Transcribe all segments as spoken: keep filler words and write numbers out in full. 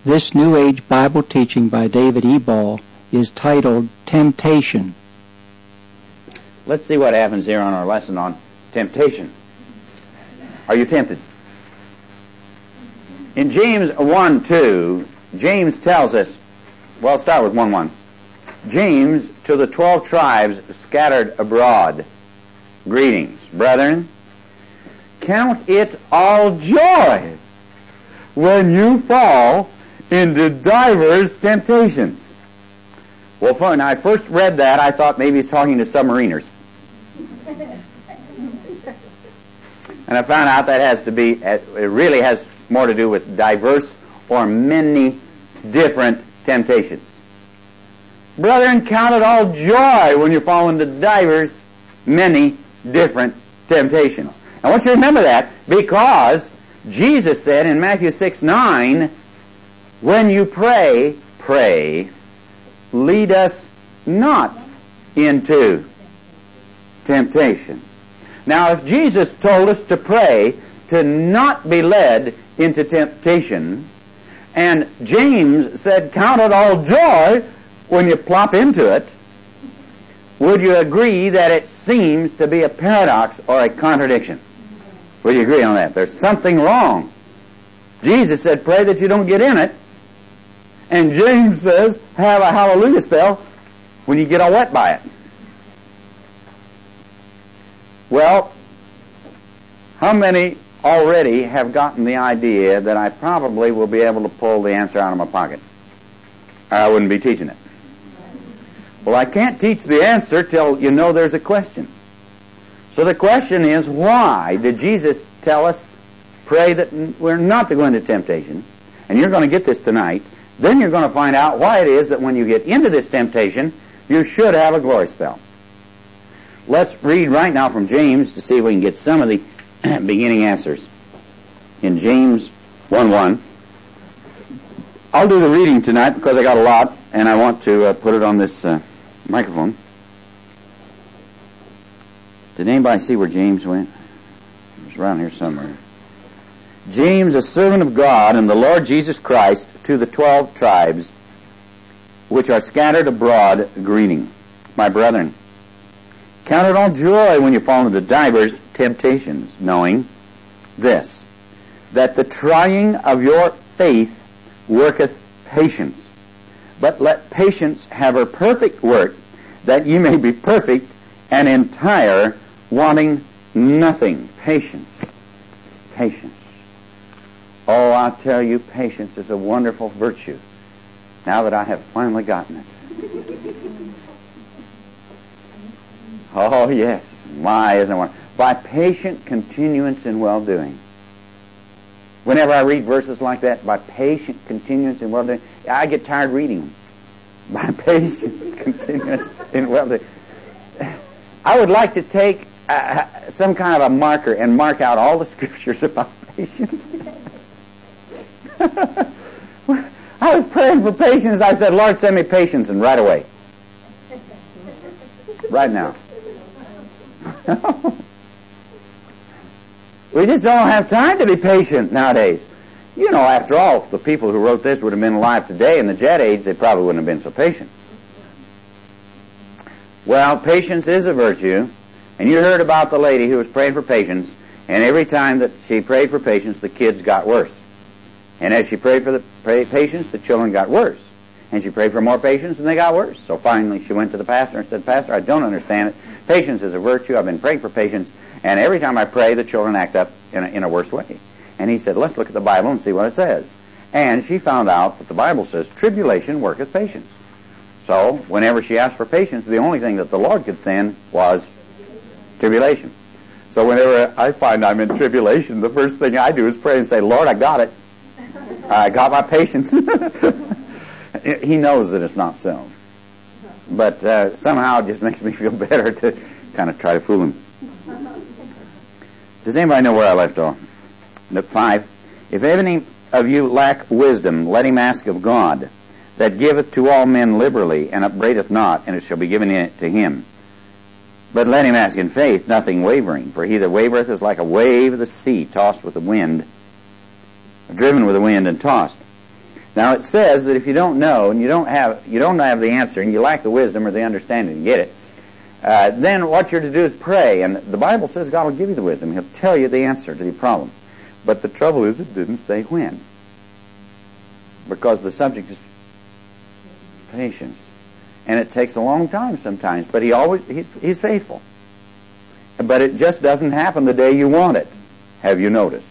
This New Age Bible teaching by David Ebal is titled Temptation. Let's see what happens here on our lesson on temptation. Are you tempted? In James one two, James tells us, well, start with one one. James, to the twelve tribes scattered abroad, greetings. Brethren, count it all joy when you fall into divers temptations. Well, when I first read that, I thought maybe he's talking to submariners. And I found out that has to be, it really has more to do with diverse or many different temptations. Brethren, count it all joy when you fall into divers, many different temptations. I want you to remember that because Jesus said in Matthew six nine, when you pray, pray, lead us not into temptation. Now, if Jesus told us to pray to not be led into temptation, and James said, count it all joy when you plop into it, would you agree that it seems to be a paradox or a contradiction? Would you agree on that? There's something wrong. Jesus said, pray that you don't get in it. And James says, have a hallelujah spell when you get all wet by it. Well, how many already have gotten the idea that I probably will be able to pull the answer out of my pocket? I wouldn't be teaching it. Well, I can't teach the answer till you know there's a question. So the question is, why did Jesus tell us, pray that we're not to go into temptation? And you're going to get this tonight. Then you're going to find out why it is that when you get into this temptation, you should have a glory spell. Let's read right now from James to see if we can get some of the beginning answers. In James one one. I'll do the reading tonight because I got a lot, and I want to uh, put it on this uh, microphone. Did anybody see where James went? It was around here somewhere. James, a servant of God and the Lord Jesus Christ, to the twelve tribes which are scattered abroad, greeting. My brethren, count it all joy when you fall into divers temptations, knowing this, that the trying of your faith worketh patience. But let patience have her perfect work, that ye may be perfect and entire, wanting nothing. Patience. Patience. Oh, I tell you, patience is a wonderful virtue, now that I have finally gotten it. Oh, yes. My, isn't one. By patient continuance in well-doing. Whenever I read verses like that, by patient continuance in well-doing, I get tired reading them. By patient continuance in well-doing. I would like to take uh, some kind of a marker and mark out all the scriptures about patience. I was praying for patience. I said, Lord, send me patience, and right away. Right now. We just don't have time to be patient nowadays. You know, after all, if the people who wrote this would have been alive today in the jet age, they probably wouldn't have been so patient. Well, patience is a virtue, and you heard about the lady who was praying for patience, and every time that she prayed for patience, the kids got worse. And as she prayed for the pray, patience, the children got worse. And she prayed for more patience, and they got worse. So finally she went to the pastor and said, Pastor, I don't understand it. Patience is a virtue. I've been praying for patience, and every time I pray, the children act up in a, in a worse way. And he said, let's look at the Bible and see what it says. And she found out that the Bible says, tribulation worketh patience. So whenever she asked for patience, the only thing that the Lord could send was tribulation. So whenever I find I'm in tribulation, the first thing I do is pray and say, Lord, I got it. I got my patience. He knows that it's not so. But uh, somehow it just makes me feel better to kind of try to fool him. Does anybody know where I left off? Note five. If any of you lack wisdom, let him ask of God, that giveth to all men liberally, and upbraideth not, and it shall be given to him. But let him ask in faith, nothing wavering. For he that wavereth is like a wave of the sea, tossed with the wind, driven with the wind and tossed. Now it says that if you don't know and you don't have you don't have the answer and you lack the wisdom or the understanding to get it, uh, then what you're to do is pray. And the Bible says God will give you the wisdom. He'll tell you the answer to the problem. But the trouble is it didn't say when. Because the subject is patience. And it takes a long time sometimes, but he always he's he's faithful. But it just doesn't happen the day you want it. Have you noticed?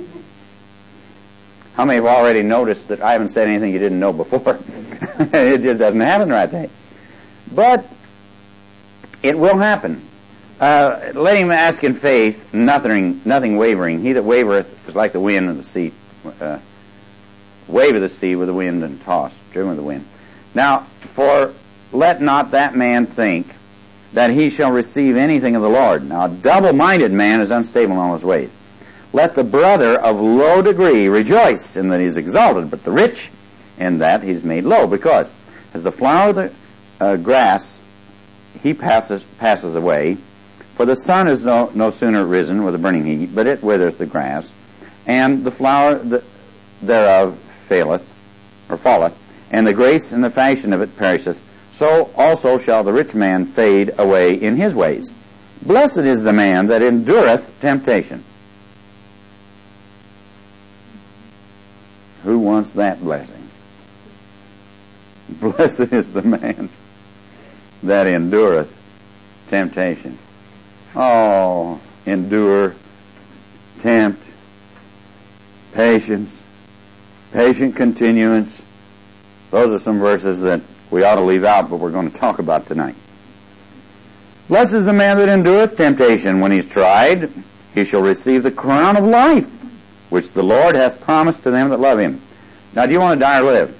How many have already noticed that I haven't said anything you didn't know before? It just doesn't happen right there. But it will happen. Uh, let him ask in faith, nothing, nothing wavering. He that wavereth is like the wind of the sea, uh, wave of the sea with the wind and tossed, driven with the wind. Now, for let not that man think that he shall receive anything of the Lord. Now, a double-minded man is unstable in all his ways. Let the brother of low degree rejoice in that he is exalted, but the rich in that he is made low, because as the flower of the uh, grass he passeth, passes away, for the sun is no, no sooner risen with a burning heat, but it withereth the grass, and the flower the, thereof faileth, or falleth, and the grace and the fashion of it perisheth. So also shall the rich man fade away in his ways. Blessed is the man that endureth temptation. Who wants that blessing? Blessed is the man that endureth temptation. Oh, endure, tempt, patience, patient continuance. Those are some verses that we ought to leave out, but we're going to talk about tonight. Blessed is the man that endureth temptation. When he's tried, he shall receive the crown of life, which the Lord hath promised to them that love him. Now, do you want to die or live?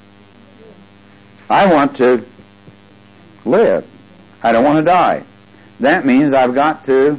I want to live. I don't want to die. That means I've got to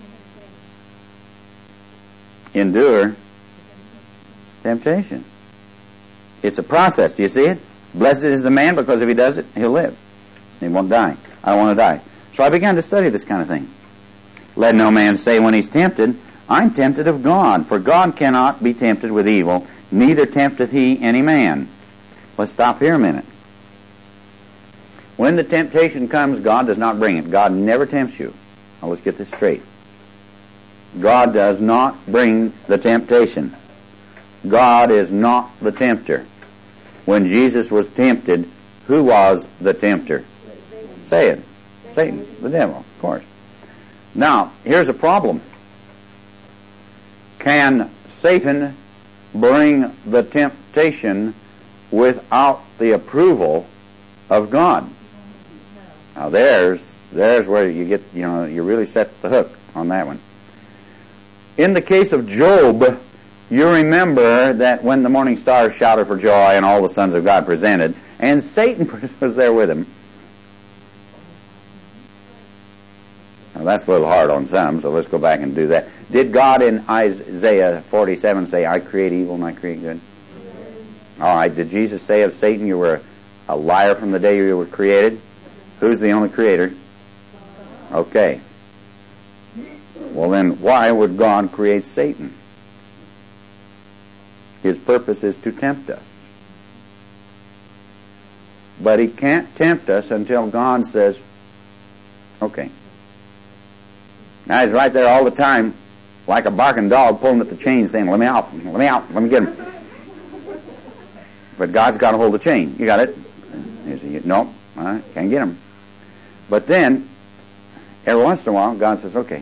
endure temptation. It's a process. Do you see it? Blessed is the man, because if he does it, he'll live. He won't die. I don't want to die. So I began to study this kind of thing. Let no man say when he's tempted, I'm tempted of God, for God cannot be tempted with evil, neither tempteth he any man. Let's stop here a minute. When the temptation comes, God does not bring it. God never tempts you. Now let's get this straight. God does not bring the temptation. God is not the tempter. When Jesus was tempted, who was the tempter? Say it. Satan, the devil, of course. Now, here's a problem. Can Satan bring the temptation without the approval of God? Now there's there's where you get, you know, you really set the hook on that one. In the case of Job, you remember that when the morning stars shouted for joy and all the sons of God presented, and Satan was there with him. Now that's a little hard on some, so let's go back and do that. Did God in Isaiah forty-seven say, I create evil and I create good? All right. Did Jesus say of Satan, you were a liar from the day you were created? Who's the only creator? Okay. Well then, why would God create Satan? His purpose is to tempt us. But he can't tempt us until God says, okay. Now he's right there all the time, like a barking dog pulling at the chain saying, let me out, let me out, let me get him. But God's got to hold the chain. You got it? He, no, I can't get him. But then, every once in a while, God says, okay.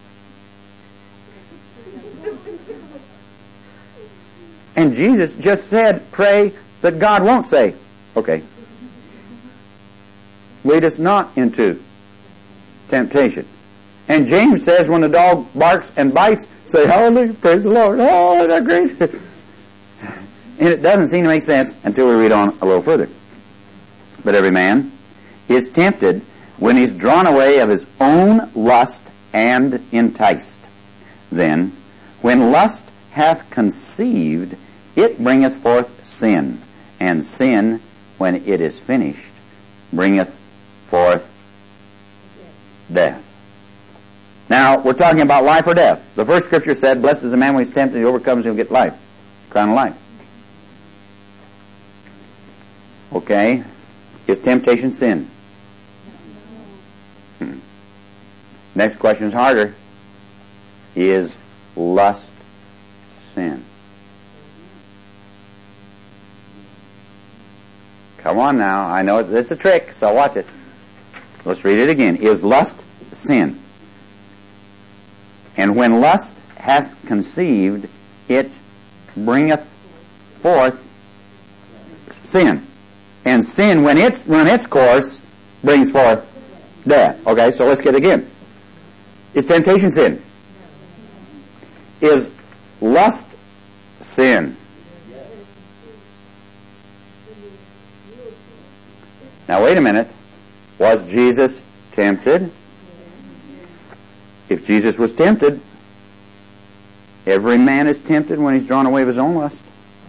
And Jesus just said, pray that God won't say, okay. Lead us not into temptation. And James says when the dog barks and bites, say, hallelujah, praise the Lord. Oh, that's great. And it doesn't seem to make sense until we read on a little further. But every man is tempted when he's drawn away of his own lust and enticed. Then, when lust hath conceived, it bringeth forth sin. And sin, when it is finished, bringeth forth death. Now, we're talking about life or death. The first scripture said, blessed is the man when he's tempted, he overcomes and he'll get life. Crown of life. Okay. Is temptation sin? Hmm. Next question is harder. Is lust sin? Come on now. I know it's, it's a trick, so watch it. Let's read it again. Is lust sin? And when lust hath conceived, it bringeth forth sin. And sin, when it's run its course, brings forth death. Okay, so let's get it again. Is temptation sin? Is lust sin? Now wait a minute. Was Jesus tempted? If Jesus was tempted, every man is tempted when he's drawn away of his own lust.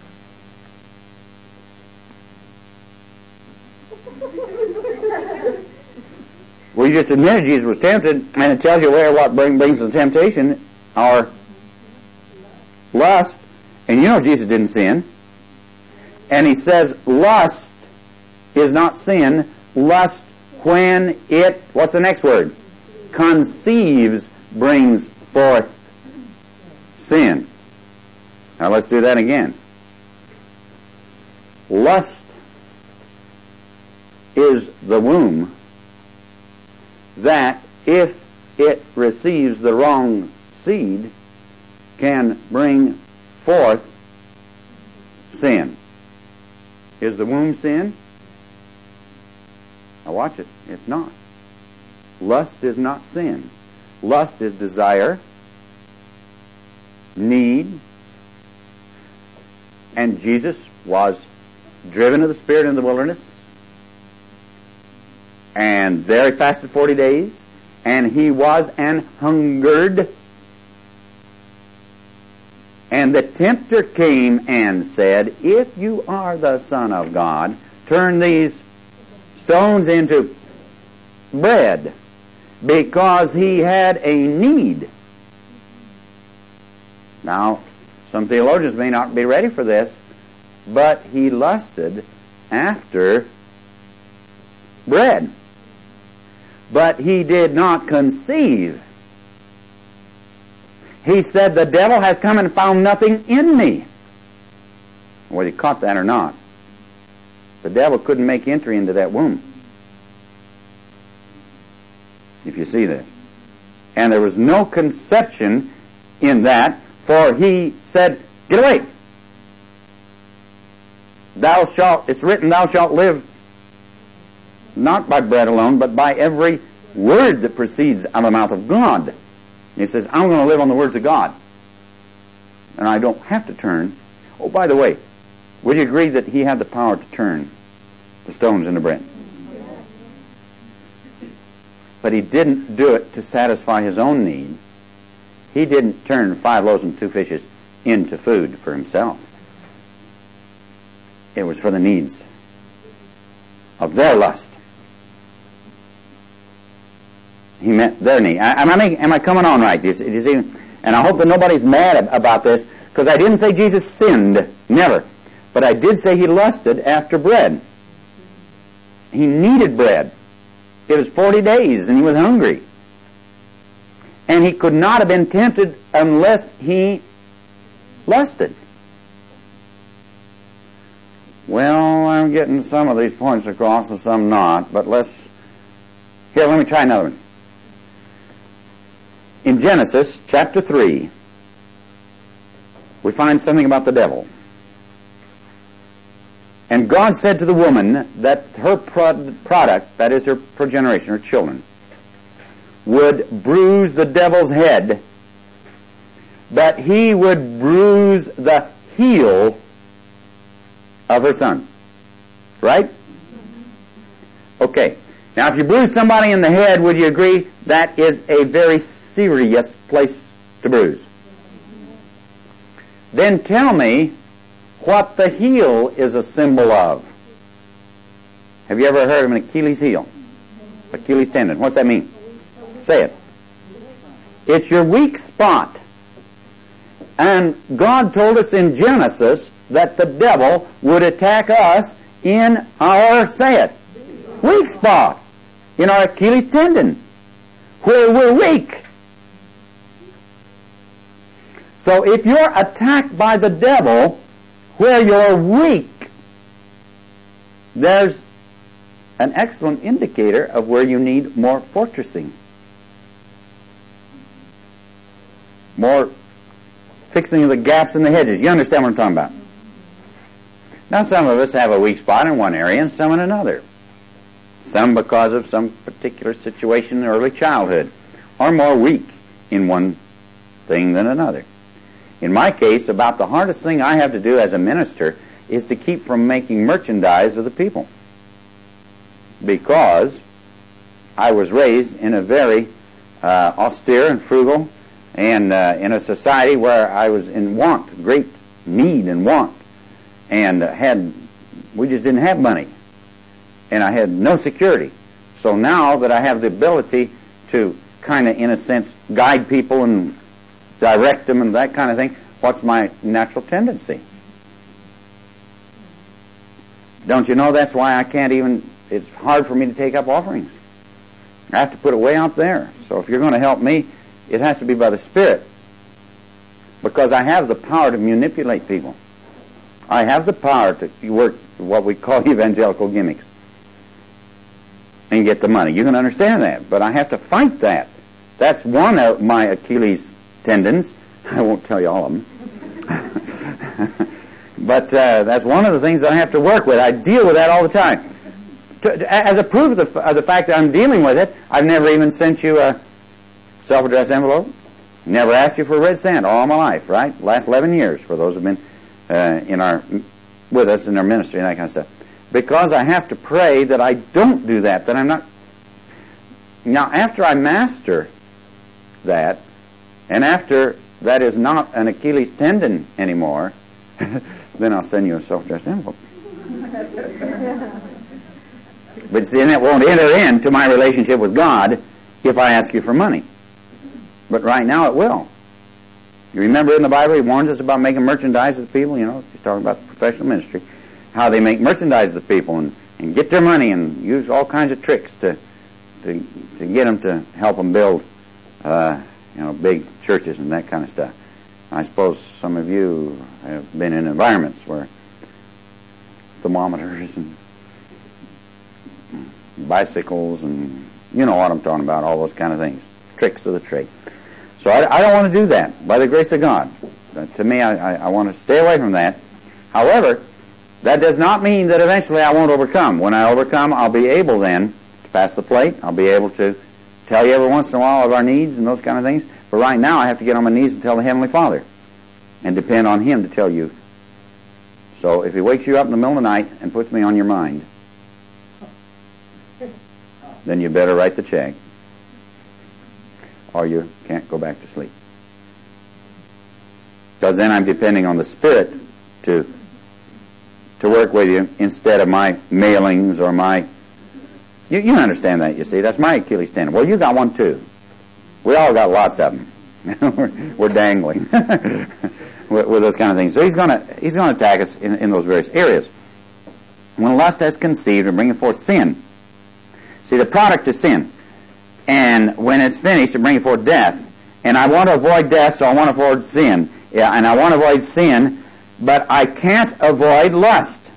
We just admitted Jesus was tempted, and it tells you where what bring, brings the temptation, our lust. And you know Jesus didn't sin. And he says lust is not sin. Lust, when it, what's the next word? Conceives, brings forth sin. Now let's do that again. Lust is the womb that, if it receives the wrong seed, can bring forth sin. Is the womb sin? Now watch it. It's not. Lust is not sin. Lust is desire, need, and Jesus was driven of the Spirit in the wilderness, and there he fasted forty days, and he was an hungered, and the tempter came and said, if you are the Son of God, turn these stones into bread, because he had a need. Now, some theologians may not be ready for this, but he lusted after bread. But he did not conceive. He said, the devil has come and found nothing in me. Whether he caught that or not, the devil couldn't make entry into that womb. If you see this. And there was no conception in that, for he said, get away. Thou shalt, it's written, thou shalt live not by bread alone, but by every word that proceeds out of the mouth of God. He says, I'm going to live on the words of God. And I don't have to turn. Oh, by the way, would you agree that he had the power to turn the stones into bread? But he didn't do it to satisfy his own need. He didn't turn five loaves and two fishes into food for himself. It was for the needs of their lust. He met their need. Am I, am I coming on right? Do you, do you see? And I hope that nobody's mad about this, because I didn't say Jesus sinned. Never. But I did say he lusted after bread. He needed bread. It was forty days and he was hungry. And he could not have been tempted unless he lusted. Well, I'm getting some of these points across and some not, but let's... Here, let me try another one. In Genesis chapter three, we find something about the devil. And God said to the woman that her product, that is her progeneration, her children, would bruise the devil's head, but he would bruise the heel of her son. Right? Okay. Now, if you bruise somebody in the head, would you agree that is a very serious place to bruise? Then tell me what the heel is a symbol of. Have you ever heard of an Achilles heel? Achilles tendon. What's that mean? Say it. It's your weak spot. And God told us in Genesis that the devil would attack us in our, say it, weak spot, in our Achilles tendon, where we're weak. So if you're attacked by the devil where you're weak, there's an excellent indicator of where you need more fortressing, more fixing of the gaps in the hedges. You understand what I'm talking about? Now some of us have a weak spot in one area and some in another. Some because of some particular situation in early childhood, are more weak in one thing than another. In my case, about the hardest thing I have to do as a minister is to keep from making merchandise of the people. Because I was raised in a very uh, austere and frugal and uh, in a society where I was in want, great need and want, and uh, had, we just didn't have money, and I had no security. So now that I have the ability to kind of, in a sense, guide people and direct them and that kind of thing, what's my natural tendency? Don't you know that's why I can't even, it's hard for me to take up offerings. I have to put it way out there. So if you're going to help me, it has to be by the Spirit. Because I have the power to manipulate people. I have the power to work what we call evangelical gimmicks and get the money. You can understand that. But I have to fight that. That's one of my Achilles tendons. I won't tell you all of them. But uh, that's one of the things that I have to work with. I deal with that all the time. To, as a proof of the, of the fact that I'm dealing with it, I've never even sent you a self-addressed envelope. Never asked you for a red cent all my life, right? Last eleven years for those who have been uh, in our with us in our ministry and that kind of stuff. Because I have to pray that I don't do that, that I'm not... Now, after I master that, and after that is not an Achilles tendon anymore, then I'll send you a self-addressed envelope. But see, that won't enter into my relationship with God if I ask you for money. But right now it will. You remember in the Bible, he warns us about making merchandise of the people, you know, he's talking about the professional ministry, how they make merchandise of the people and, and get their money and use all kinds of tricks to to, to get them to help them build, uh, you know, big churches and that kind of stuff. I suppose some of you have been in environments where thermometers and bicycles and you know what I'm talking about, all those kind of things, tricks of the trade. So I, I don't want to do that, by the grace of God. Uh, to me, I, I, I want to stay away from that. However, that does not mean that eventually I won't overcome. When I overcome, I'll be able then to pass the plate. I'll be able to tell you every once in a while of our needs and those kind of things. But right now, I have to get on my knees and tell the Heavenly Father and depend on Him to tell you. So if He wakes you up in the middle of the night and puts me on your mind, then you better write the check, or you can't go back to sleep. Because then I'm depending on the Spirit to to work with you instead of my mailings or my... You, you understand that, you see. That's my Achilles tendon. Well, you got one too. We all got lots of them. we're, we're dangling with, with those kind of things. So he's going to he's going to attack us in, in those various areas. When lust has conceived and bringeth forth sin. See, the product is sin. And when it's finished, it brings forth death. And I want to avoid death, so I want to avoid sin. Yeah, and I want to avoid sin, but I can't avoid lust.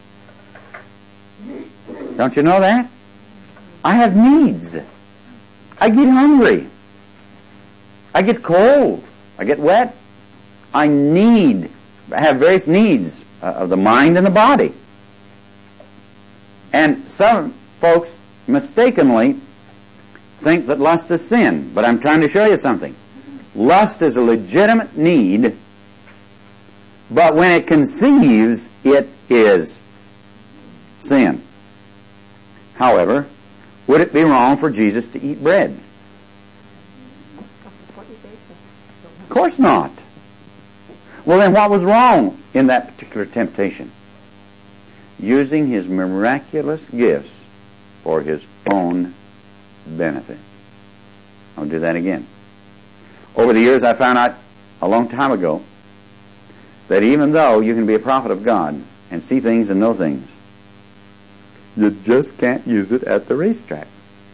Don't you know that? I have needs. I get hungry. I get cold. I get wet. I need, I have various needs uh, of the mind and the body. And some folks mistakenly think that lust is sin, but I'm trying to show you something. Lust is a legitimate need, but when it conceives, it is sin. However, would it be wrong for Jesus to eat bread? Of course not. Well, then what was wrong in that particular temptation? Using His miraculous gifts for His own benefit. I'll do that again. Over the years, I found out a long time ago that even though you can be a prophet of God and see things and know things, You just can't use it at the racetrack.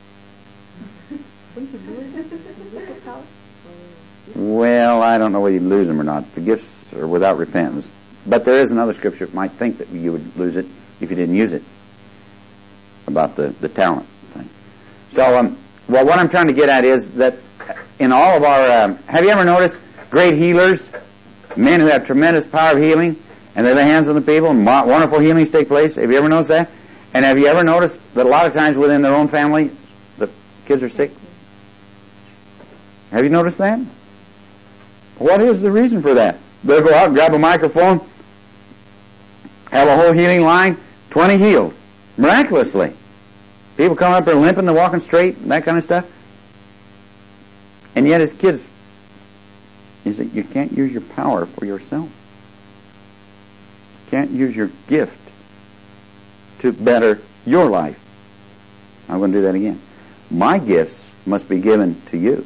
Well, I don't know whether you lose them or not. The gifts are without repentance. But there is another scripture that might think that you would lose it if you didn't use it, about the, the talent thing. So, um, well, what I'm trying to get at is that in all of our... Um, have you ever noticed great healers, men who have tremendous power of healing, and they lay hands on the people, and wonderful healings take place? Have you ever noticed that? And have you ever noticed that a lot of times within their own family, the kids are sick? Have you noticed that? What is the reason for that? They go out and grab a microphone, have a whole healing line, twenty healed, miraculously. People come up there limping, they're walking straight, and that kind of stuff. And yet as kids, you see, you can't use your power for yourself. You can't use your gift to better your life. I'm going to do that again. My gifts must be given to you.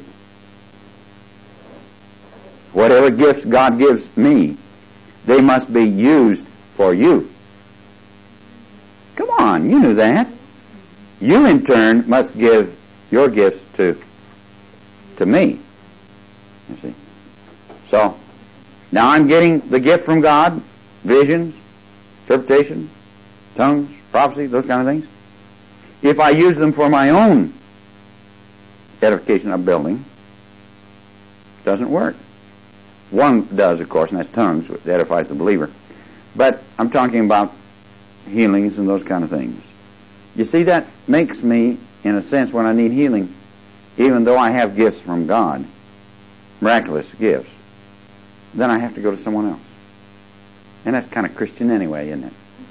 Whatever gifts God gives me, they must be used for you. Come on, you knew that. You in turn must give your gifts to to me. You see. So, now I'm getting the gift from God, visions, interpretation, tongues, prophecy, those kind of things. If I use them for my own edification of building, it doesn't work. One does, of course, and that's tongues, which edifies the believer. But I'm talking about healings and those kind of things. You see, that makes me, in a sense, when I need healing, even though I have gifts from God, miraculous gifts, then I have to go to someone else. And that's kind of Christian anyway, isn't it?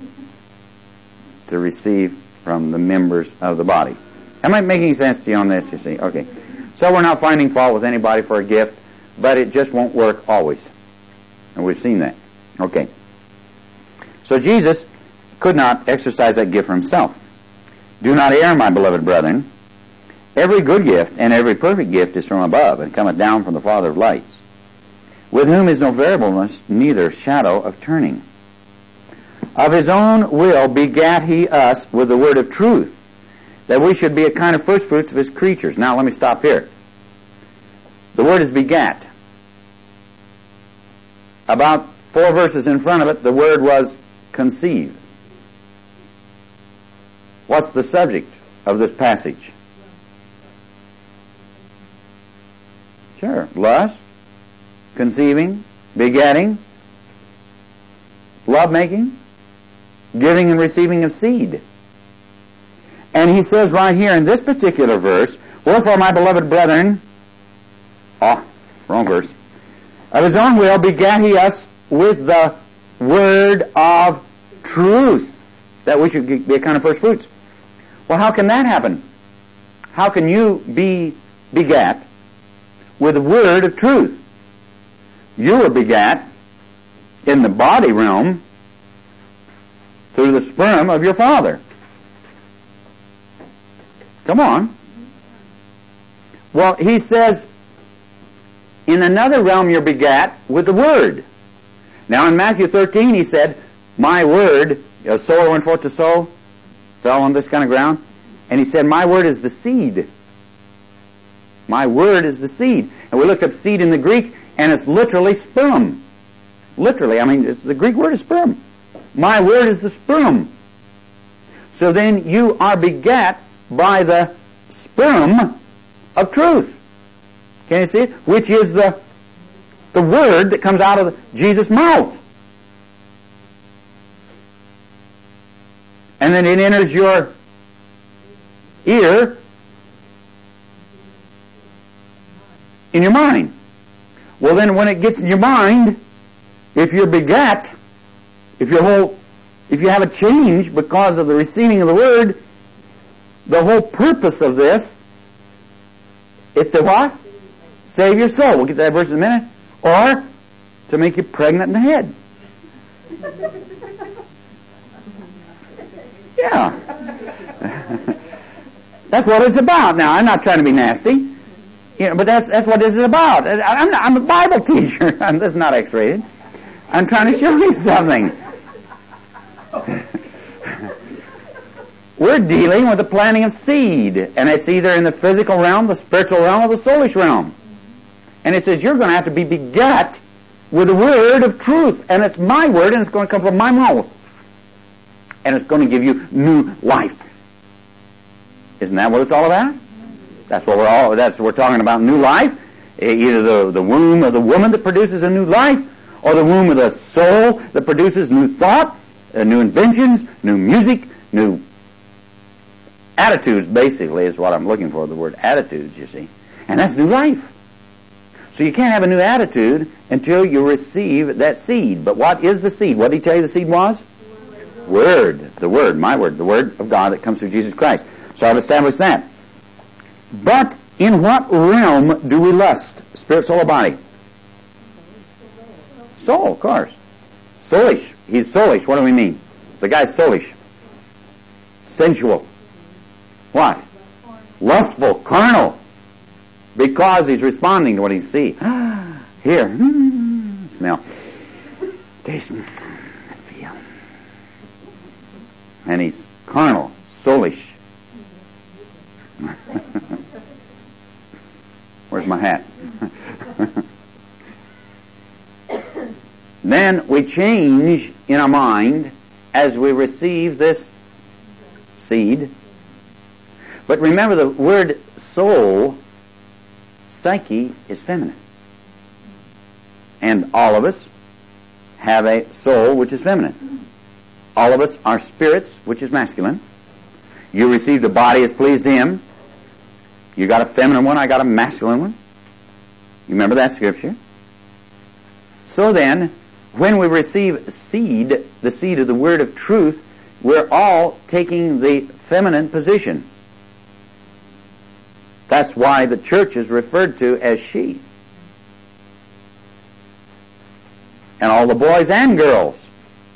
To receive from the members of the body. Am I making sense to you on this, you see? Okay. So we're not finding fault with anybody for a gift, but it just won't work always. And we've seen that. Okay. So Jesus could not exercise that gift for himself. Do not err, my beloved brethren. Every good gift and every perfect gift is from above, and cometh down from the Father of lights, with whom is no variableness, neither shadow of turning. Of his own will begat he us with the word of truth, that we should be a kind of first fruits of his creatures. Now let me stop here. The word is begat. About four verses in front of it, the word was conceive. What's the subject of this passage? Sure. Lust, conceiving, begetting, love-making, giving and receiving of seed. And he says right here in this particular verse, wherefore, my beloved brethren, oh, wrong verse, of his own will begat he us with the word of truth, that we should be a kind of first fruits. Well, how can that happen? How can you be begat with the word of truth? You were begat in the body realm through the sperm of your father. Come on. Well, he says, in another realm you're begat with the word. Now in Matthew thirteen he said, my word, a sower went forth to sow, fell on this kind of ground, and he said, my word is the seed. My word is the seed. And we looked up seed in the Greek, and it's literally sperm. Literally, I mean, it's, the Greek word is sperm. My word is the sperm. So then you are begat by the sperm of truth. Can you see it? Which is the the word that comes out of Jesus' mouth. And then it enters your ear in your mind. Well, then when it gets in your mind, if you're begat, if your whole, if you have a change because of the receiving of the word, the whole purpose of this is to what? Save your soul. We'll get to that verse in a minute. Or to make you pregnant in the head. Yeah. That's what it's about. Now, I'm not trying to be nasty, you know, but that's that's what this is about. I'm, not, I'm a Bible teacher. This is not X-rated. I'm trying to show you something. we're dealing with the planting of seed, and it's either in the physical realm, the spiritual realm, or the soulish realm. And it says you're going to have to be begat with the word of truth, and it's my word, and it's going to come from my mouth, and it's going to give you new life. Isn't that what it's all about? That's what we're all. That's what we're talking about. New life, either the the womb of the woman that produces a new life, or the womb of the soul that produces new thought, uh, new inventions, new music, new attitudes. Basically, is what I'm looking for. The word attitudes, you see, and that's new life. So you can't have a new attitude until you receive that seed. But what is the seed? What did he tell you the seed was? Word. The Word, my Word. The Word of God that comes through Jesus Christ. So I've established that. But in what realm do we lust? Spirit, soul, or body? Soul, of course. Soulish. He's soulish. What do we mean? The guy's soulish. Sensual. What? Lustful. Carnal. Because he's responding to what he sees. Here. Mm, smell. Taste. Feel. And he's carnal. Soulish. Where's my hat? Then we change in our mind as we receive this seed. But remember, the word soul, psyche, is feminine. And all of us have a soul which is feminine. All of us are spirits which is masculine. You received a body as pleased him. You got a feminine one, I got a masculine one. You remember that scripture? So then, when we receive seed, the seed of the word of truth, we're all taking the feminine position. That's why the church is referred to as she. And all the boys and girls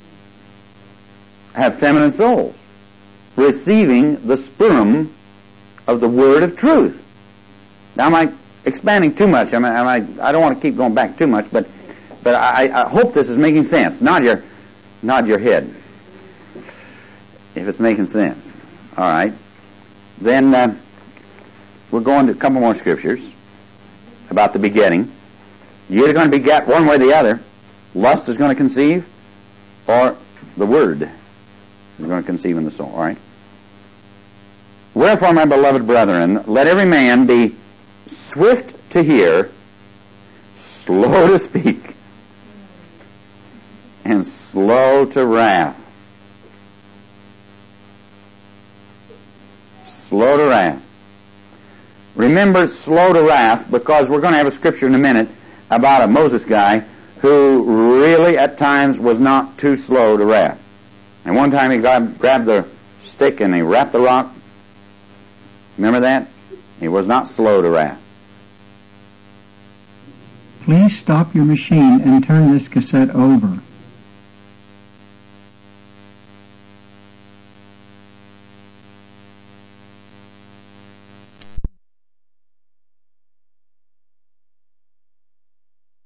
have feminine souls, receiving the sperm of the word of truth. Now, am I expanding too much? Am I, am I, I don't want to keep going back too much, but but I, I hope this is making sense. Nod your, nod your head if it's making sense. All right. Then uh, we're going to a couple more scriptures about the begetting. You're either going to beget one way or the other. Lust is going to conceive, or the word is going to conceive in the soul. All right. Wherefore, my beloved brethren, let every man be swift to hear, slow to speak, and slow to wrath. Slow to wrath. Remember, slow to wrath, because we're going to have a scripture in a minute about a Moses guy who really at times was not too slow to wrath. And one time he grabbed, grabbed the stick and he rapped the rock. Remember that? He was not slow to wrath. Please stop your machine and turn this cassette over.